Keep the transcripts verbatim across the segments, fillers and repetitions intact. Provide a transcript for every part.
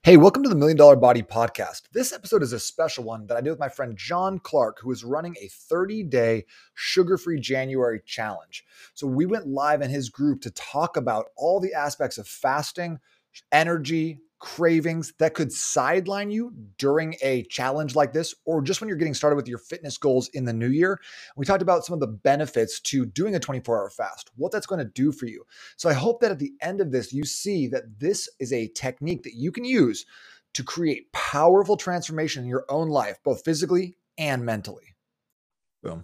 Hey, welcome to the Million Dollar Body Podcast. This episode is a special one that I did with my friend John Clark, who is running a thirty day sugar-free January challenge. So we went live in his group to talk about all the aspects of fasting, energy, cravings that could sideline you during a challenge like this, or just when you're getting started with your fitness goals in the new year. We talked about some of the benefits to doing a twenty-four hour fast, what that's going to do for you. So I hope that at the end of this, you see that this is a technique that you can use to create powerful transformation in your own life, both physically and mentally. Boom.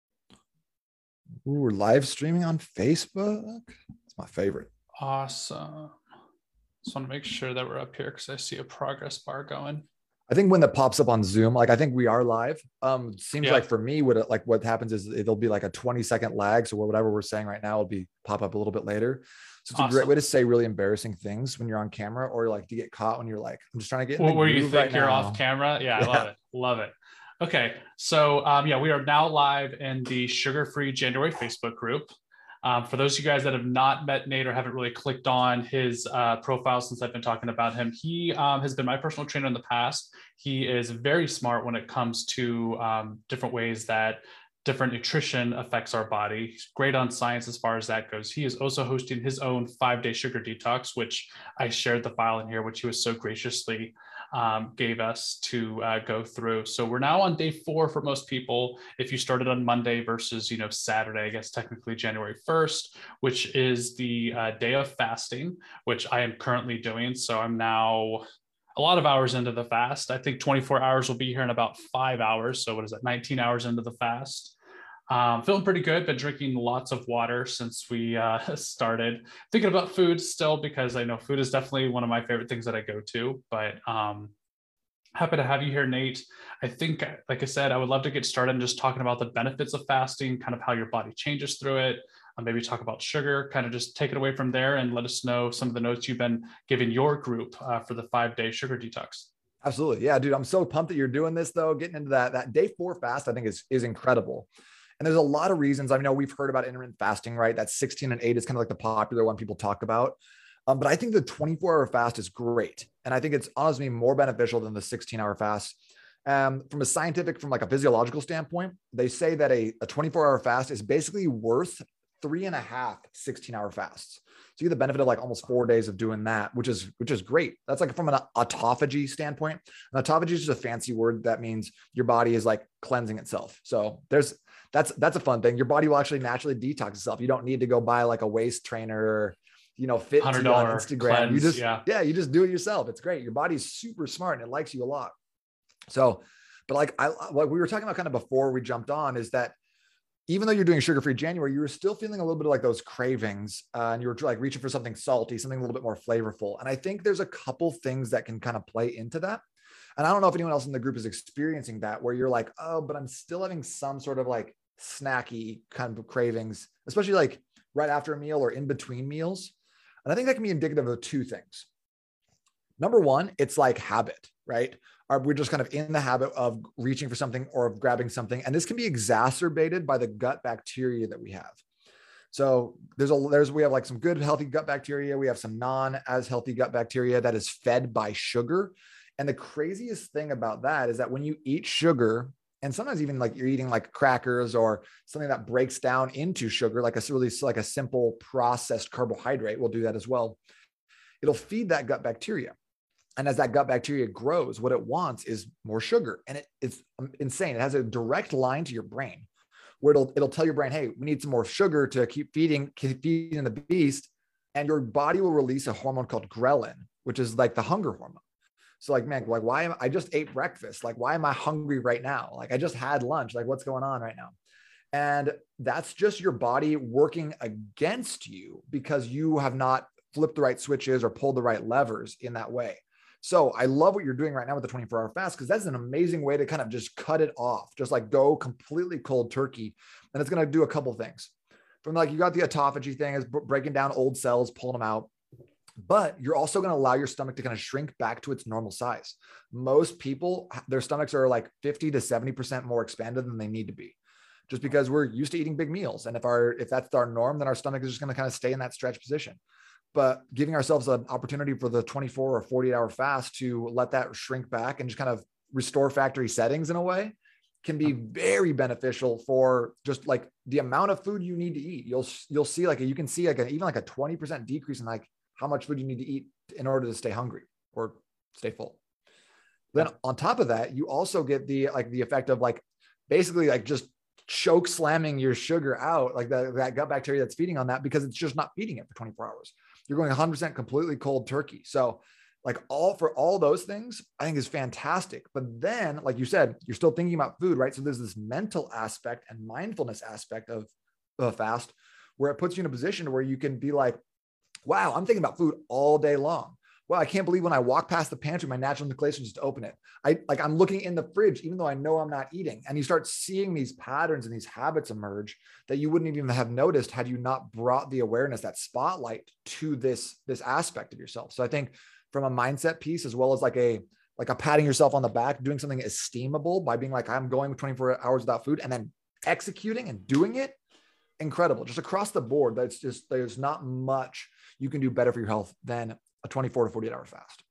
Ooh, we're live streaming on Facebook. It's my favorite. Awesome. Just want to make sure that we're up here because I see a progress bar going. I think when that pops up on Zoom, like I think we are live. Um, seems yeah. like for me, what it, like what happens is it'll be like a twenty second lag. So whatever we're saying right now will be pop up a little bit later. So it's awesome. A great way to say really embarrassing things when you're on camera, or like to get caught when you're like, I'm just trying to get in the where you think right you're now. Off camera. Yeah, yeah, I love it. Love it. Okay. So um, yeah, we are now live in the Sugar-Free January Facebook group. Um, for those of you guys that have not met Nate or haven't really clicked on his uh, profile since I've been talking about him, he um, has been my personal trainer in the past. He is very smart when it comes to um, different ways that different nutrition affects our body. He's great on science as far as that goes. He is also hosting his own five-day sugar detox, which I shared the file in here, which he was so graciously um, gave us to uh, go through. So we're now on day four for most people. If you started on Monday versus, you know, Saturday, I guess technically January first, which is the uh, day of fasting, which I am currently doing. So I'm now a lot of hours into the fast. I think twenty-four hours will be here in about five hours. So what is that? nineteen hours into the fast. Um, feeling pretty good. Been drinking lots of water since we uh, started. Thinking about food still, because I know food is definitely one of my favorite things that I go to. But um, happy to have you here, Nate. I think, like I said, I would love to get started just talking about the benefits of fasting, kind of how your body changes through it. Uh, maybe talk about sugar, kind of just take it away from there and let us know some of the notes you've been giving your group uh, for the five-day sugar detox. Absolutely. Yeah, dude, I'm so pumped that you're doing this, though. Getting into that, that day four fast, I think is, is incredible. And there's a lot of reasons. I know we've heard about intermittent fasting, right? That's sixteen and eight is kind of like the popular one people talk about. Um, but I think the twenty-four hour fast is great. And I think it's honestly more beneficial than the sixteen hour fast. Um, from a scientific, from like a physiological standpoint, they say that a, a twenty-four hour fast is basically worth three and a half sixteen hour fasts. So you get the benefit of like almost four days of doing that, which is, which is great. That's like from an autophagy standpoint. An autophagy is just a fancy word that means your body is like cleansing itself. So there's, that's, that's a fun thing. Your body will actually naturally detox itself. You don't need to go buy like a waist trainer or, you know, fit to you on Instagram. Cleanse, you just, yeah. yeah, you just do it yourself. It's great. Your body's super smart and it likes you a lot. So, but like I, what we were talking about kind of before we jumped on is that even though you're doing sugar-free January, you were still feeling a little bit of like those cravings uh, and you were like reaching for something salty, something a little bit more flavorful. And I think there's a couple things that can kind of play into that. And I don't know if anyone else in the group is experiencing that, where you're like, oh, but I'm still having some sort of like snacky kind of cravings, especially like right after a meal or in between meals. And I think that can be indicative of two things. Number one, it's like habit, right? Or we're just kind of in the habit of reaching for something or of grabbing something. And this can be exacerbated by the gut bacteria that we have. So there's a, there's, we have like some good healthy gut bacteria. We have some non as healthy gut bacteria that is fed by sugar. And the craziest thing about that is that when you eat sugar, and sometimes even like you're eating like crackers or something that breaks down into sugar, like a really like a simple processed carbohydrate, will do that as well. It'll feed that gut bacteria. And as that gut bacteria grows, what it wants is more sugar. And it, it's insane. It has a direct line to your brain where it'll, it'll tell your brain, hey, we need some more sugar to keep feeding, keep feeding the beast. And your body will release a hormone called ghrelin, which is like the hunger hormone. So like, man, like, why am I just ate breakfast? Like, why am I hungry right now? Like, I just had lunch. Like, what's going on right now? And that's just your body working against you because you have not flipped the right switches or pulled the right levers in that way. So I love what you're doing right now with the twenty-four hour fast, because that's an amazing way to kind of just cut it off, just like go completely cold turkey. And it's going to do a couple of things. From like, you got the autophagy thing is breaking down old cells, pulling them out. But you're also going to allow your stomach to kind of shrink back to its normal size. Most people, their stomachs are like fifty to seventy percent more expanded than they need to be, just because we're used to eating big meals. And if our, if that's our norm, then our stomach is just going to kind of stay in that stretch position. but giving ourselves an opportunity for the twenty-four or forty-eight hour fast to let that shrink back and just kind of restore factory settings in a way can be very beneficial for just like the amount of food you need to eat. You'll, you'll see like, a, you can see like a, even like a twenty percent decrease in like how much food you need to eat in order to stay hungry or stay full. Then on top of that, you also get the, like the effect of like, basically like just choke slamming your sugar out, like the, that gut bacteria that's feeding on that, because it's just not feeding it for twenty-four hours. You're going one hundred percent completely cold turkey. So like all for all those things, I think is fantastic. But then, like you said, you're still thinking about food, right? So there's this mental aspect and mindfulness aspect of a fast where it puts you in a position where you can be like, wow, I'm thinking about food all day long. Well, I can't believe when I walk past the pantry, my natural inclination is to open it. I like I'm looking in the fridge, even though I know I'm not eating. And you start seeing these patterns and these habits emerge that you wouldn't even have noticed had you not brought the awareness, that spotlight to this, this aspect of yourself. So I think from a mindset piece, as well as like a, like a patting yourself on the back, doing something esteemable by being like, I'm going twenty-four hours without food and then executing and doing it. Incredible. Just across the board. That's just, there's not much you can do better for your health than a twenty-four to forty-eight hour fast.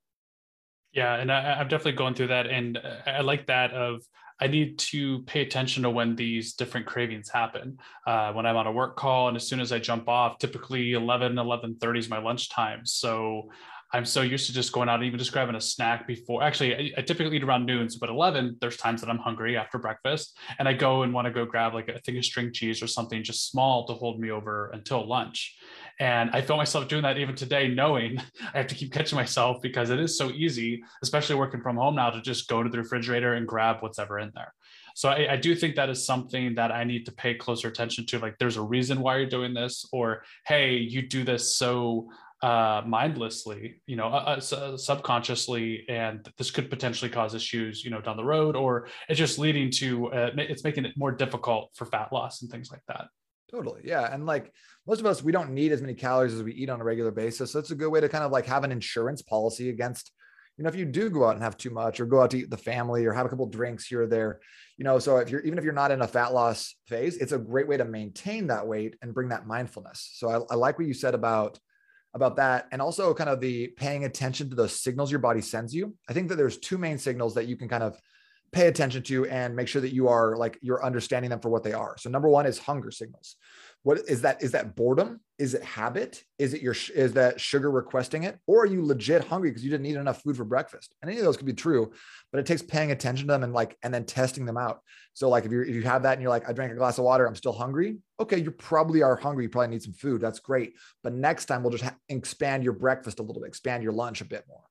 Yeah. And I, I'm definitely going through that. And I like that of, I need to pay attention to when these different cravings happen. Uh, when I'm on a work call, and as soon as I jump off, typically eleven, eleven thirty is my lunchtime. So I'm so used to just going out and even just grabbing a snack before. Actually, I, I typically eat around noon, so but eleven, there's times that I'm hungry after breakfast, and I go and want to go grab like a thing of string cheese or something just small to hold me over until lunch. And I feel myself doing that even today, knowing I have to keep catching myself because it is so easy, especially working from home now, to just go to the refrigerator and grab what's ever in there. So I, I do think that is something that I need to pay closer attention to. Like, there's a reason why you're doing this, or, hey, you do this so uh, mindlessly, you know, uh, uh, subconsciously, and this could potentially cause issues, you know, down the road, or it's just leading to, uh, it's making it more difficult for fat loss and things like that. Totally. Yeah. And like most of us, we don't need as many calories as we eat on a regular basis. So it's a good way to kind of like have an insurance policy against, you know, if you do go out and have too much or go out to eat with the family or have a couple of drinks here or there, you know, so if you're, even if you're not in a fat loss phase, it's a great way to maintain that weight and bring that mindfulness. So I, I like what you said about, about that. And also kind of the paying attention to the signals your body sends you. I think that there's two main signals that you can kind of pay attention to and make sure that you are like, you're understanding them for what they are. So number one is hunger signals. What is that? Is that boredom? Is it habit? Is it your, is that sugar requesting it? Or are you legit hungry because you didn't eat enough food for breakfast? And any of those could be true, but it takes paying attention to them and like, and then testing them out. So like, if you're, if you have that and you're like, I drank a glass of water, I'm still hungry. Okay. You probably are hungry. You probably need some food. That's great. But next time we'll just ha- expand your breakfast a little bit, expand your lunch a bit more.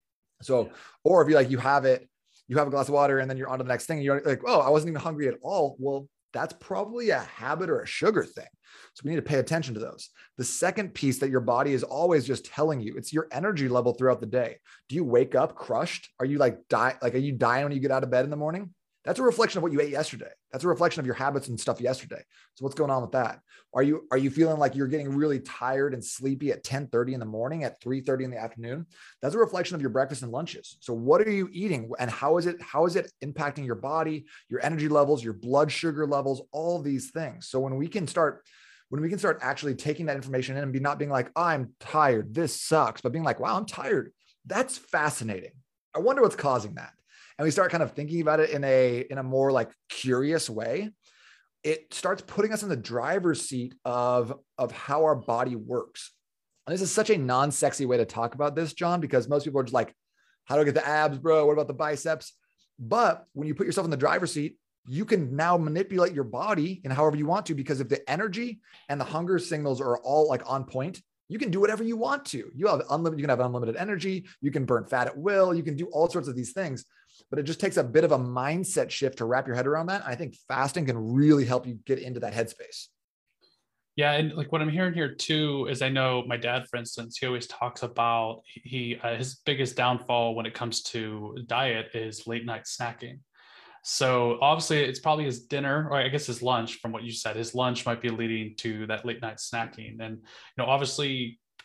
So, or if you like, you have it, you have a glass of water and then you're on to the next thing and you're like, oh, I wasn't even hungry at all. Well, that's probably a habit or a sugar thing. So we need to pay attention to those. The second piece that your body is always just telling you, it's your energy level throughout the day. Do you wake up crushed? Are you like die? Like, are you dying when you get out of bed in the morning? That's a reflection of what you ate yesterday. That's a reflection of your habits and stuff yesterday. So what's going on with that? Are you, are you feeling like you're getting really tired and sleepy at ten thirty in the morning, at three thirty in the afternoon? That's a reflection of your breakfast and lunches. So what are you eating and how is it, how is it impacting your body, your energy levels, your blood sugar levels, all these things. So when we can start, when we can start actually taking that information in and be not being like, oh, I'm tired, this sucks, but being like, wow, I'm tired. That's fascinating. I wonder what's causing that. And we start kind of thinking about it in a, in a more like curious way, it starts putting us in the driver's seat of, of how our body works. And this is such a non-sexy way to talk about this, John, because most people are just like, how do I get the abs, bro? What about the biceps? But when you put yourself in the driver's seat, you can now manipulate your body in however you want to, because if the energy and the hunger signals are all like on point, you can do whatever you want to. You have unlimited, you can have unlimited energy. You can burn fat at will. You can do all sorts of these things, but it just takes a bit of a mindset shift to wrap your head around that. I think fasting can really help you get into that headspace. Yeah. And like what I'm hearing here too, is I know my dad, for instance, he always talks about he, uh, his biggest downfall when it comes to diet is late night snacking. So obviously it's probably his dinner, or I guess his lunch, from what you said, his lunch might be leading to that late night snacking. And, you know, obviously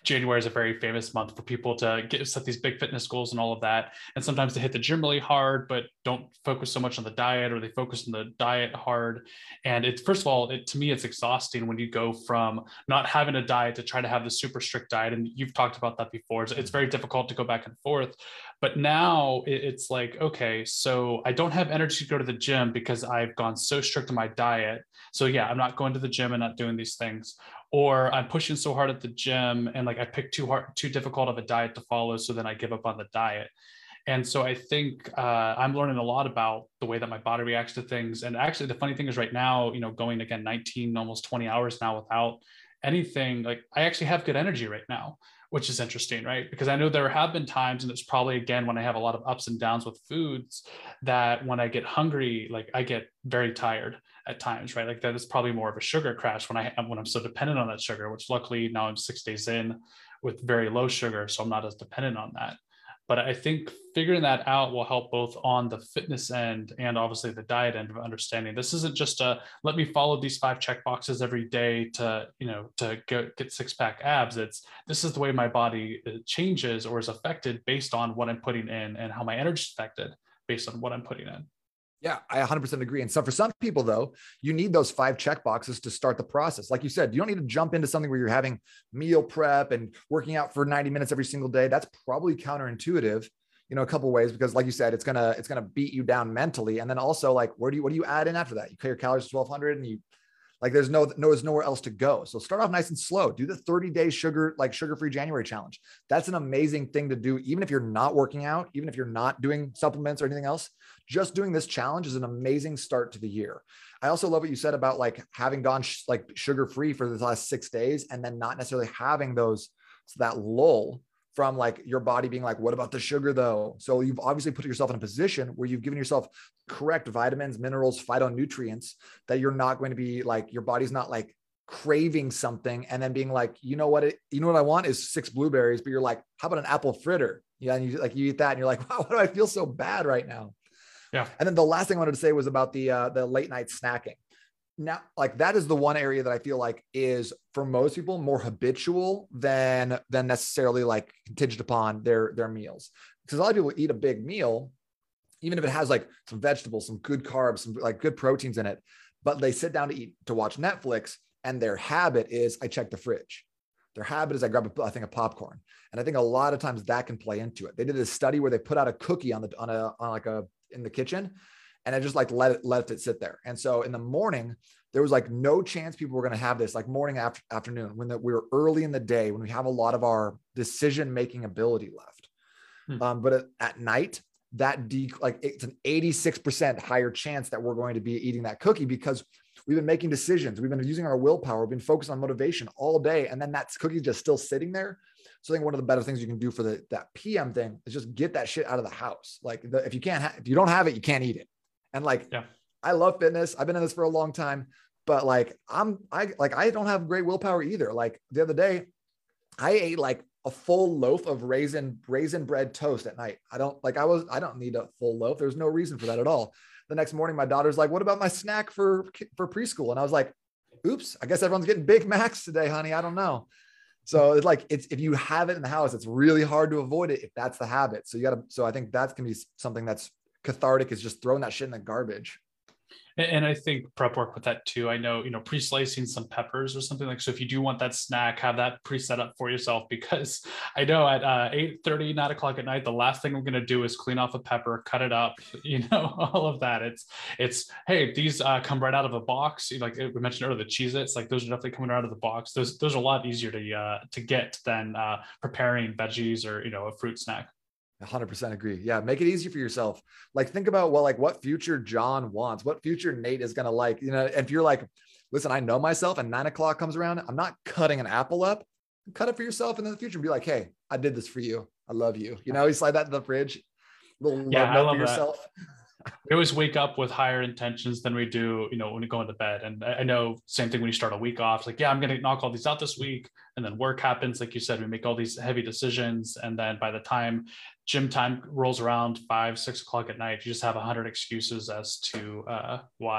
January is a very famous month for people to get set these big fitness goals and all of that. And sometimes they hit the gym really hard, but don't focus so much on the diet, or they focus on the diet hard. And it's, first of all, it, to me, it's exhausting when you go from not having a diet to try to have the super strict diet. And you've talked about that before. It's, it's very difficult to go back and forth. But now it, it's like, okay, so I don't have energy to go to the gym because I've gone so strict on my diet. So yeah, I'm not going to the gym and not doing these things. Or I'm pushing so hard at the gym and like I picked too hard, too difficult of a diet to follow. So then I give up on the diet. And so I think uh, I'm learning a lot about the way that my body reacts to things. And actually the funny thing is right now, you know, going again, nineteen, almost twenty hours now without anything, like I actually have good energy right now, which is interesting, right? Because I know there have been times, and it's probably, again, when I have a lot of ups and downs with foods, that when I get hungry, like I get very tired at times, right? Like that is probably more of a sugar crash when I when I'm so dependent on that sugar, which luckily now I'm six days in with very low sugar, so I'm not as dependent on that. But I think figuring that out will help both on the fitness end and obviously the diet end of understanding this isn't just a let me follow these five check boxes every day to, you know, to get, get six pack abs. It's this is the way my body changes or is affected based on what I'm putting in, and how my energy is affected based on what I'm putting in. Yeah, I one hundred percent agree. And so for some people, though, you need those five check boxes to start the process. Like you said, you don't need to jump into something where you're having meal prep and working out for ninety minutes every single day. That's probably counterintuitive, you know, a couple of ways, because like you said, it's gonna it's gonna beat you down mentally. And then also, like, where do you what do you add in after that? You cut your calories to twelve hundred, and you like there's no, no there's nowhere else to go. So start off nice and slow. Do the thirty day sugar like sugar-free January challenge. That's an amazing thing to do, even if you're not working out, even if you're not doing supplements or anything else. Just doing this challenge is an amazing start to the year. I also love what you said about like having gone sh- like sugar-free for the last six days and then not necessarily having those, so that lull from like your body being like, what about the sugar though? So you've obviously put yourself in a position where you've given yourself correct vitamins, minerals, phytonutrients that you're not going to be like, your body's not like craving something and then being like, you know what, it, you know what I want is six blueberries, but you're like, how about an apple fritter? Yeah. And you like, you eat that and you're like, wow, why do I feel so bad right now? Yeah. And then the last thing I wanted to say was about the, uh, the late night snacking. Now, like that is the one area that I feel like is for most people more habitual than, than necessarily like contingent upon their, their meals. Because a lot of people eat a big meal, even if it has like some vegetables, some good carbs, some like good proteins in it, but they sit down to eat, to watch Netflix. And their habit is I check the fridge. Their habit is I grab a, I think a popcorn. And I think a lot of times that can play into it. They did a study where they put out a cookie on the, on a, on like a, in the kitchen, and I just like let it, let it sit there. And so in the morning, there was like no chance people were going to have this like morning after afternoon when the, we were early in the day, when we have a lot of our decision-making ability left. Hmm. Um, but at, at night, that de- like it's an eighty-six percent higher chance that we're going to be eating that cookie because we've been making decisions. We've been using our willpower. We've been focused on motivation all day. And then that cookie just still sitting there. So I think one of the better things you can do for the, that P M thing is just get that shit out of the house. Like the, if you can't, ha- if you don't have it, you can't eat it. And like, yeah. I love fitness. I've been in this for a long time, but like, I'm, I like, I don't have great willpower either. Like the other day I ate like a full loaf of raisin, raisin bread toast at night. I don't like, I was, I don't need a full loaf. There's no reason for that at all. The next morning, my daughter's like, what about my snack for, for preschool? And I was like, oops, I guess everyone's getting Big Macs today, honey. I don't know. So it's like, it's, if you have it in the house, it's really hard to avoid it if that's the habit. So you gotta, so I think that's going to be something that's cathartic, is just throwing that shit in the garbage. And I think prep work with that too. I know, you know, pre-slicing some peppers or something like, so if you do want that snack, have that pre-set up for yourself, because I know at uh, eight thirty, nine o'clock at night, the last thing I'm going to do is clean off a pepper, cut it up, you know, all of that. It's, it's, hey, these uh, come right out of a box. Like we mentioned earlier, the Cheez-Its, like those are definitely coming out of the box. Those, those are a lot easier to, uh, to get than uh, preparing veggies or, you know, a fruit snack. one hundred percent agree. Yeah. Make it easy for yourself. Like think about, well, like what future John wants, what future Nate is going to like, you know, if you're like, listen, I know myself and nine o'clock comes around, I'm not cutting an apple up. Cut it for yourself. And in the future, be like, hey, I did this for you. I love you. You know, you slide that in the fridge. Little yeah, love I love for yourself. That. We always wake up with higher intentions than we do, you know, when we go into bed. And I know same thing when you start a week off, like, yeah, I'm going to knock all these out this week. And then work happens. Like you said, we make all these heavy decisions. And then by the time gym time rolls around five, six o'clock at night, you just have a hundred excuses as to uh, why.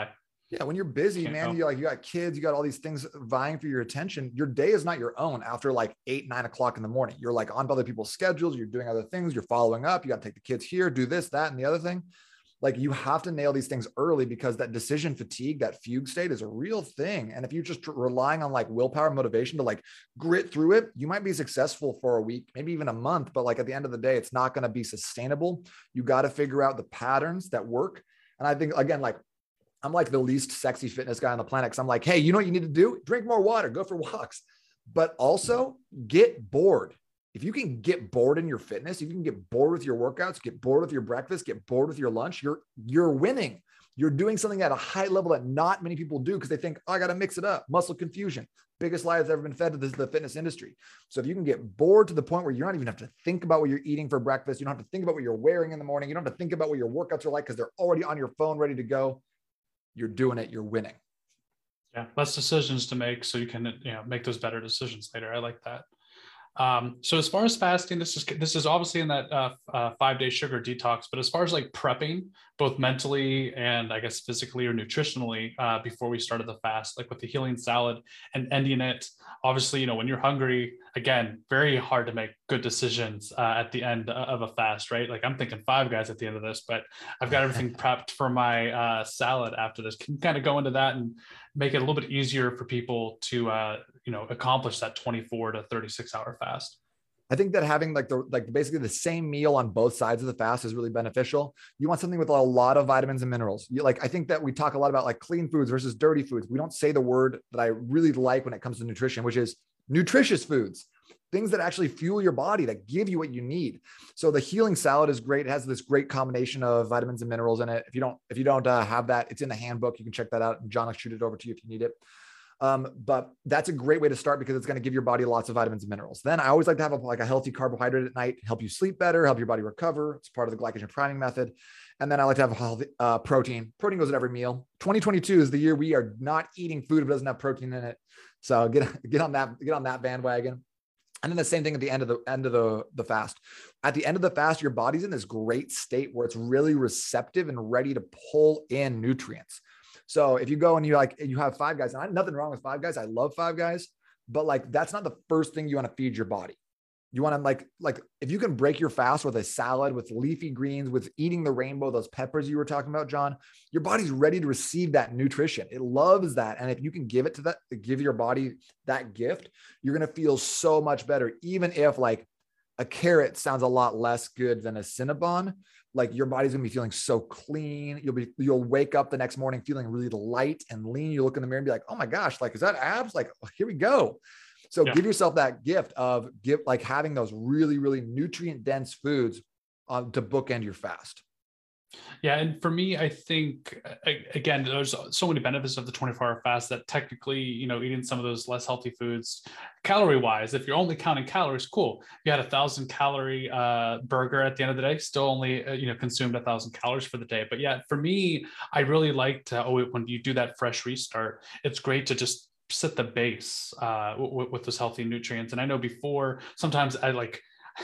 Yeah, when you're busy, Can't man, go. you like you got kids, you got all these things vying for your attention. Your day is not your own after like eight, nine o'clock in the morning. You're like on other people's schedules, you're doing other things, you're following up, you got to take the kids here, do this, that, and the other thing. Like you have to nail these things early because that decision fatigue, that fugue state is a real thing. And if you're just relying on like willpower motivation to like grit through it, you might be successful for a week, maybe even a month, but like at the end of the day, it's not going to be sustainable. You got to figure out the patterns that work. And I think again, like I'm like the least sexy fitness guy on the planet. Cause I'm like, hey, you know what you need to do? Drink more water, go for walks, but also get bored. If you can get bored in your fitness, if you can get bored with your workouts, get bored with your breakfast, get bored with your lunch, you're, you're winning. You're doing something at a high level that not many people do because they think, oh, I got to mix it up. Muscle confusion, biggest lie that's ever been fed to this, the fitness industry. So if you can get bored to the point where you don't even have to think about what you're eating for breakfast, you don't have to think about what you're wearing in the morning, you don't have to think about what your workouts are like because they're already on your phone ready to go. You're doing it. You're winning. Yeah, less decisions to make so you can, you know, make those better decisions later. I like that. Um, so as far as fasting, this is this is obviously in that uh, uh, five day sugar detox. But as far as like prepping, both mentally and I guess physically or nutritionally, uh, before we started the fast, like with the healing salad and ending it, obviously, you know, when you're hungry, again, very hard to make good decisions uh, at the end of a fast, right? Like I'm thinking Five Guys at the end of this, but I've got everything prepped for my uh, salad after this. Can you kind of go into that and make it a little bit easier for people to, uh, you know, accomplish that twenty-four to thirty-six hour fast? I think that having like the like basically the same meal on both sides of the fast is really beneficial. You want something with a lot of vitamins and minerals. You like I think that we talk a lot about like clean foods versus dirty foods. We don't say the word that I really like when it comes to nutrition, which is nutritious foods, things that actually fuel your body, that give you what you need. So the healing salad is great. It has this great combination of vitamins and minerals in it. If you don't if you don't uh, have that, it's in the handbook. You can check that out. And John will shoot it over to you if you need it. Um, but that's a great way to start because it's going to give your body lots of vitamins and minerals. Then I always like to have a, like a healthy carbohydrate at night, help you sleep better, help your body recover. It's part of the glycogen priming method. And then I like to have a healthy uh, protein. Protein goes in every meal. twenty twenty-two is the year we are not eating food that doesn't have protein in it. So get, get on that, get on that bandwagon. And then the same thing at the end of the end of the, the fast. At the end of the fast, your body's in this great state where it's really receptive and ready to pull in nutrients. So if you go and you like, you have Five Guys, and I have nothing wrong with Five Guys. I love Five Guys, but like, that's not the first thing you want to feed your body. You want to like, like if you can break your fast with a salad, with leafy greens, with eating the rainbow, those peppers you were talking about, John, your body's ready to receive that nutrition. It loves that. And if you can give it to that, give your body that gift, you're going to feel so much better. Even if like a carrot sounds a lot less good than a Cinnabon, like your body's gonna be feeling so clean. You'll be, you'll wake up the next morning feeling really light and lean. You look in the mirror and be like, oh my gosh, like, is that abs? Like, oh, here we go. So yeah. Give yourself that gift of give, like having those really, really nutrient dense foods um, to bookend your fast. Yeah. And for me, I think, again, there's so many benefits of the twenty-four hour fast that technically, you know, eating some of those less healthy foods, calorie wise, if you're only counting calories, cool. You had a thousand calorie uh, burger at the end of the day, still only, uh, you know, consumed a thousand calories for the day. But yeah, for me, I really like to, oh, when you do that fresh restart, it's great to just set the base uh, with, with those healthy nutrients. And I know before, sometimes I like,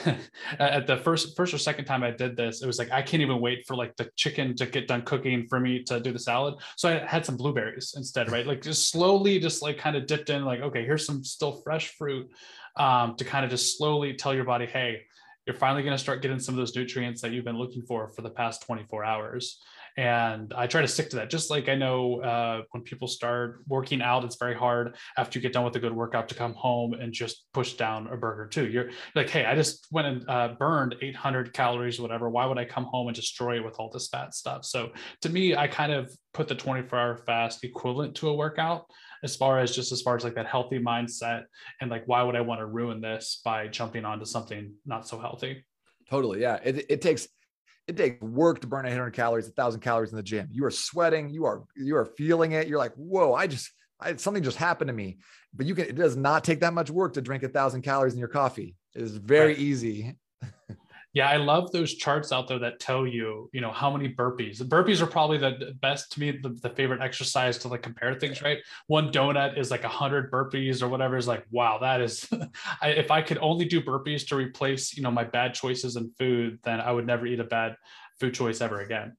at the first first or second time I did this, it was like I can't even wait for like the chicken to get done cooking for me to do the salad. So I had some blueberries instead, right? Like just slowly, just like kind of dipped in, like, okay, here's some still fresh fruit, um, to kind of just slowly tell your body, hey, you're finally going to start getting some of those nutrients that you've been looking for for the past twenty-four hours. And I try to stick to that. Just like I know uh, when people start working out, it's very hard after you get done with a good workout to come home and just push down a burger too. You're like, hey, I just went and uh, burned eight hundred calories, whatever. Why would I come home and destroy it with all this fat stuff? So to me, I kind of put the twenty-four hour fast equivalent to a workout, as far as just as far as like that healthy mindset and like, why would I want to ruin this by jumping onto something not so healthy? Totally. Yeah. It, it takes, it takes work to burn eight hundred calories, a thousand calories in the gym. You are sweating. You are, you are feeling it. You're like, whoa, I just, I, something just happened to me, but you can, it does not take that much work to drink a thousand calories in your coffee. It is very right. easy. Yeah, I love those charts out there that tell you, you know, how many burpees. The burpees are probably the best, to me, the, the favorite exercise to like compare things, right? One donut is like a hundred burpees or whatever. Is like, wow, that is, I, if I could only do burpees to replace, you know, my bad choices in food, then I would never eat a bad food choice ever again.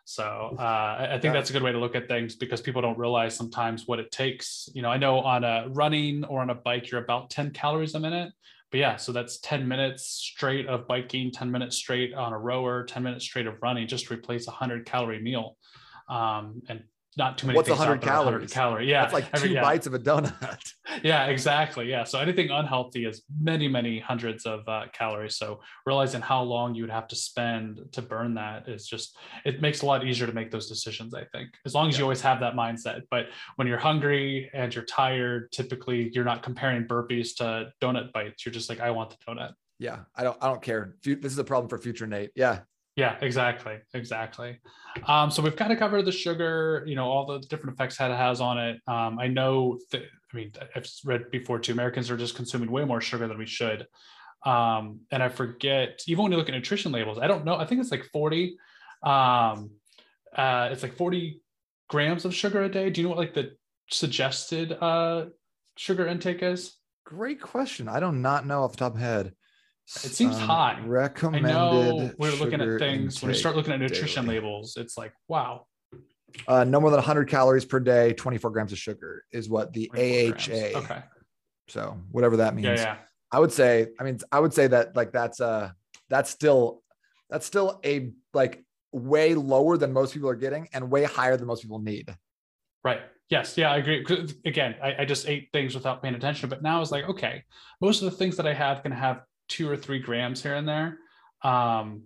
So uh, I, I think Yeah. that's a good way to look at things, because people don't realize sometimes what it takes. You know, I know on a running or on a bike, you're about ten calories a minute. But yeah, so that's ten minutes straight of biking, ten minutes straight on a rower, ten minutes straight of running, just to replace a hundred calorie meal. Um, and not too many What's things out one hundred there are one hundred calories? calorie. Yeah. That's like every, two yeah. bites of a donut. Yeah, exactly. Yeah. So anything unhealthy is many, many hundreds of uh, calories. So realizing how long you would have to spend to burn that is just, it makes it a lot easier to make those decisions, I think, as long as Yeah. you always have that mindset. But when you're hungry and you're tired, typically you're not comparing burpees to donut bites. You're just like, I want the donut. Yeah. I don't, I don't care. This is a problem for future Nate. Yeah. Yeah, exactly. Exactly. Um, so we've kind of covered the sugar, you know, all the different effects that it has on it. Um, I know that, I mean, I've read before too, Americans are just consuming way more sugar than we should. Um, and I forget, even when you look at nutrition labels, I don't know, I think it's like forty, um, uh, it's like forty grams of sugar a day. Do you know what like the suggested uh, sugar intake is? Great question. I do not know off the top of my head. It seems um, high. Recommended. I know we're looking at things when we intake start looking at nutrition daily. labels. It's like, wow. Uh, no more than one hundred calories per day, twenty-four grams of sugar is what the A H A. Grams. Okay. So whatever that means. Yeah, yeah. I would say, I mean, I would say that like that's uh that's still that's still a like way lower than most people are getting and way higher than most people need. Right. Yes. Yeah, I agree. Again, I, I just ate things without paying attention, but now it's like, okay, most of the things that I have can have two or three grams here and there. Um,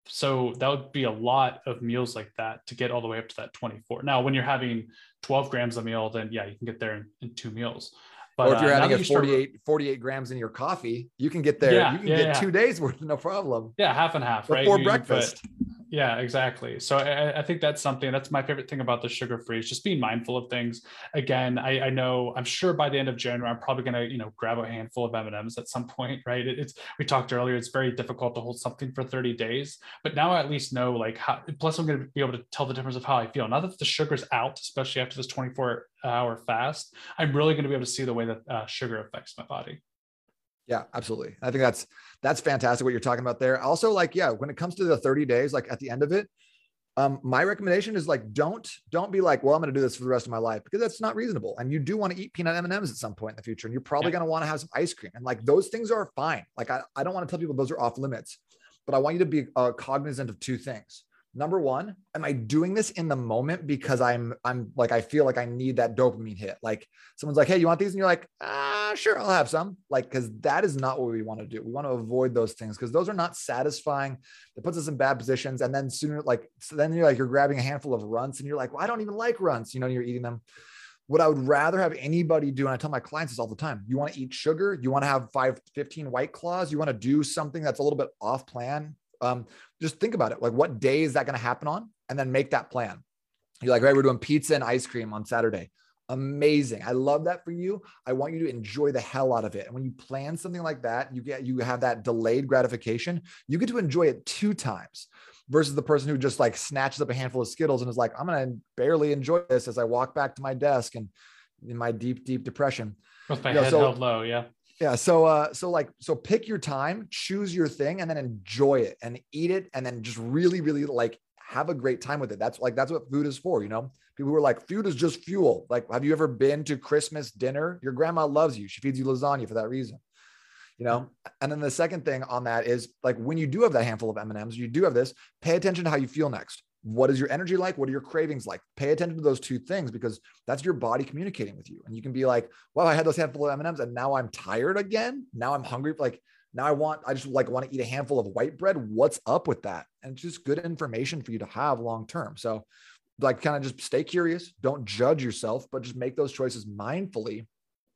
so that would be a lot of meals like that to get all the way up to that twenty-four. Now, when you're having twelve grams a meal, then yeah, you can get there in, in two meals. But or if you're uh, having a you start, forty-eight, forty-eight grams in your coffee, you can get there. Yeah, you can yeah, get yeah. two days worth, no problem. Yeah, half and half, right? Before You- breakfast. but- yeah, exactly. So I, I think that's something, that's my favorite thing about the sugar-free is just being mindful of things. Again, I, I know, I'm sure by the end of January, I'm probably going to, you know, grab a handful of M and M's at some point, right? It, it's, we talked earlier, it's very difficult to hold something for thirty days, but now I at least know like how, plus I'm going to be able to tell the difference of how I feel. Now that the sugar's out, especially after this twenty-four hour fast, I'm really going to be able to see the way that uh, sugar affects my body. Yeah, absolutely. I think that's, that's fantastic what you're talking about there. Also, like, yeah, when it comes to the thirty days, like at the end of it, um, my recommendation is like, don't, don't be like, well, I'm going to do this for the rest of my life, because that's not reasonable. And you do want to eat peanut M and M's at some point in the future. And you're probably Yeah. going to want to have some ice cream, and like, those things are fine. Like, I, I don't want to tell people those are off limits, but I want you to be uh, cognizant of two things. Number one, am I doing this in the moment because I'm, I'm like, I feel like I need that dopamine hit. Like someone's like, hey, you want these? And you're like, ah, sure, I'll have some. Like, cause that is not what we want to do. We want to avoid those things because those are not satisfying. It puts us in bad positions. And then sooner, like, so then you're like, you're grabbing a handful of runts and you're like, well, I don't even like runts, you know, you're eating them. What I would rather have anybody do, and I tell my clients this all the time, you want to eat sugar, you want to have five, fifteen White Claws, you want to do something that's a little bit off plan. Um, just think about it. Like, what day is that going to happen on? And then make that plan. You're like, right, we're doing pizza and ice cream on Saturday. Amazing. I love that for you. I want you to enjoy the hell out of it. And when you plan something like that, you get, you have that delayed gratification. You get to enjoy it two times versus the person who just like snatches up a handful of Skittles and is like, I'm going to barely enjoy this as I walk back to my desk and in my deep, deep depression. With my You know, head so- held low. Yeah. Yeah. So, uh, so like, so pick your time, choose your thing, and then enjoy it and eat it. And then just really, really like have a great time with it. That's like, that's what food is for. You know, people who are like, food is just fuel. Like, have you ever been to Christmas dinner? Your grandma loves you. She feeds you lasagna for that reason, you know? And then the second thing on that is like, when you do have that handful of M and M's, you do have this, pay attention to how you feel next. What is your energy like? What are your cravings like? Pay attention to those two things because that's your body communicating with you. And you can be like, well, I had those handful of M and M's and now I'm tired again. Now I'm hungry. Like now I want, I just like want to eat a handful of white bread. What's up with that? And it's just good information for you to have long-term. So like kind of just stay curious. Don't judge yourself, but just make those choices mindfully.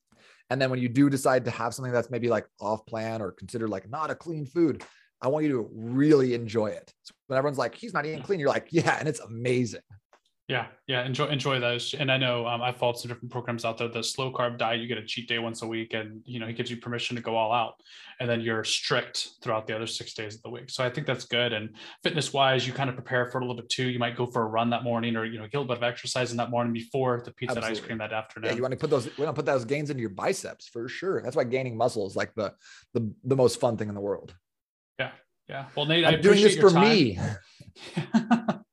And then when you do decide to have something that's maybe like off plan or considered like not a clean food, I want you to really enjoy it. So when everyone's like, he's not eating clean, you're like, yeah, and it's amazing. Yeah. Yeah. Enjoy, enjoy those. And I know um, I've followed some different programs out there. The slow carb diet, you get a cheat day once a week and, you know, he gives you permission to go all out and then you're strict throughout the other six days of the week. So I think that's good. And fitness wise, you kind of prepare for it a little bit too. You might go for a run that morning or, you know, get a little bit of exercise in that morning before the pizza Absolutely. and ice cream that afternoon. Yeah, you want to put those, we don't put those gains into your biceps for sure. That's why gaining muscle is like the, the, the most fun thing in the world. Yeah. Yeah. Well, Nate, I'm I doing this appreciate your for time. me.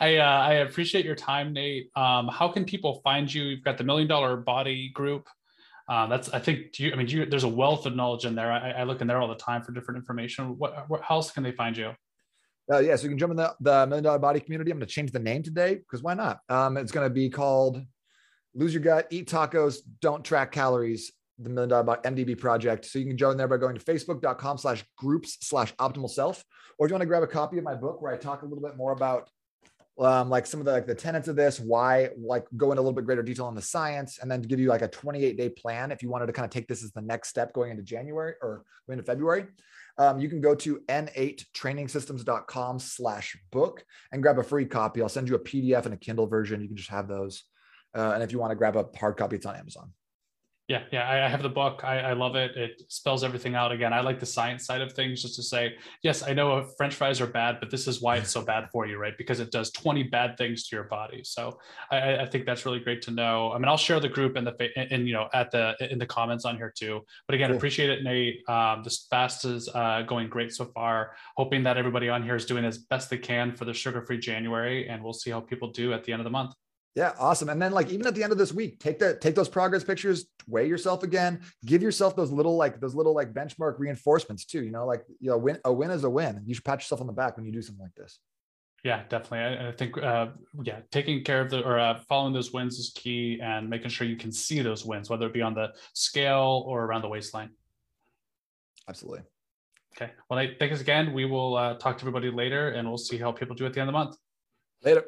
I uh, I appreciate your time, Nate. Um, how can people find you? You've got the Million Dollar Body group. Um, that's I think. Do you, I mean, do you, there's a wealth of knowledge in there. I, I look in there all the time for different information. What, what how else can they find you? Uh, yeah, so you can jump in the, the Million Dollar Body community. I'm going to change the name today because why not? Um, it's going to be called Lose Your Gut, Eat Tacos, Don't Track Calories, the Million Dollar Body M D B project. So you can join there by going to facebook.com slash groups slash optimal self. Or if you want to grab a copy of my book where I talk a little bit more about um, like some of the, like the tenets of this, why, like go into a little bit greater detail on the science, and then to give you like a twenty-eight day plan. If you wanted to kind of take this as the next step going into January or going into February, um, you can go to n eight training systems dot com slash book and grab a free copy. I'll send you a P D F and a Kindle version. You can just have those. Uh, and if you want to grab a hard copy, it's on Amazon. Yeah, yeah, I, I have the book. I, I love it. It spells everything out. Again, I like the science side of things, just to say, yes, I know French fries are bad, but this is why it's so bad for you, right? Because it does twenty bad things to your body. So I, I think that's really great to know. I mean, I'll share the group in the in you know at the in the comments on here too. But again, cool. Appreciate it, Nate. Um, this fast is uh, going great so far. Hoping that everybody on here is doing as best they can for the sugar-free January, and we'll see how people do at the end of the month. Yeah. Awesome. And then like, even at the end of this week, take that, take those progress pictures, weigh yourself again, give yourself those little, like those little, like benchmark reinforcements too, you know, like, you know, win, a win is a win. You should pat yourself on the back when you do something like this. Yeah, definitely. I, I think, uh, yeah, taking care of the, or uh, following those wins is key, and making sure you can see those wins, whether it be on the scale or around the waistline. Absolutely. Okay. Well, Nate, thanks again. We will uh, talk to everybody later, and we'll see how people do at the end of the month. Later.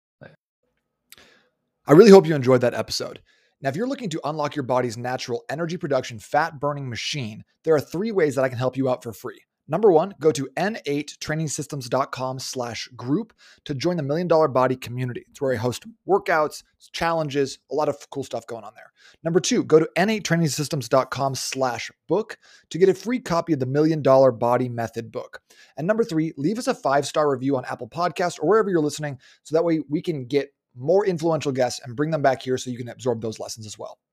I really hope you enjoyed that episode. Now, if you're looking to unlock your body's natural energy production fat burning machine, there are three ways that I can help you out for free. Number one, go to n eight training systems dot com slash group to join the Million Dollar Body community. It's where I host workouts, challenges, a lot of cool stuff going on there. Number two, go to n eight training systems dot com slash book to get a free copy of the Million Dollar Body Method book. And number three, leave us a five-star review on Apple Podcasts or wherever you're listening, so that way we can get more influential guests and bring them back here so you can absorb those lessons as well.